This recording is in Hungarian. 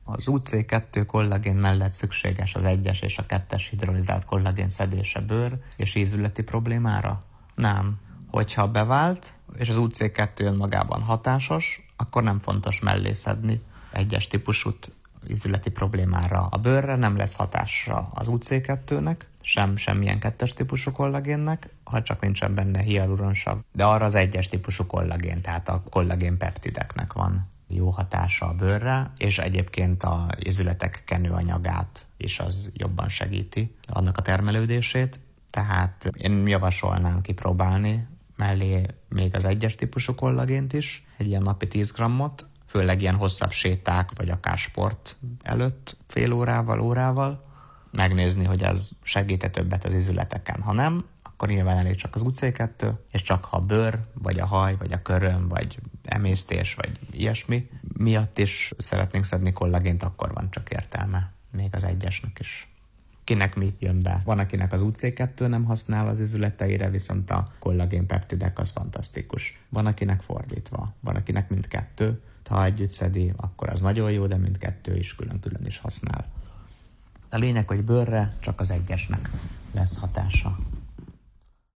Az UC2 kollagén mellett szükséges az 1-es és a 2-es hidrolizált kollagén szedése bőr és ízületi problémára? Nem. Hogyha bevált, és az UC2 önmagában hatásos, akkor nem fontos mellé szedni 1-es típusút ízületi problémára. A bőrre nem lesz hatása az UC2-nek, semmilyen 2-es típusú kollagénnek, ha csak nincsen benne hialuronsav. De arra az 1-es típusú kollagén, tehát a kollagénpeptideknek van jó hatása a bőrre, és egyébként az ízületek kenőanyagát is az jobban segíti, annak a termelődését. Tehát én javasolnám kipróbálni mellé még az 1-es típusú kollagént is, egy ilyen napi 10 grammot, főleg ilyen hosszabb séták, vagy akár sport előtt fél órával, megnézni, hogy ez segít-e többet az ízületeken. Ha nem, akkor nyilván elég csak az UC2, és csak ha a bőr, vagy a haj, vagy a köröm, vagy emésztés, vagy ilyesmi miatt is szeretnénk szedni kollagént, akkor van csak értelme még az 1-esnek is. Kinek mit jön be? Van, akinek az UC2 nem használ az ízületeire, viszont a kollagénpeptidek az fantasztikus. Van, akinek fordítva, van, akinek mindkettő. Ha együtt szedi, akkor az nagyon jó, de mindkettő is külön-külön is használ. A lényeg, hogy bőrre csak az 1-esnek lesz hatása.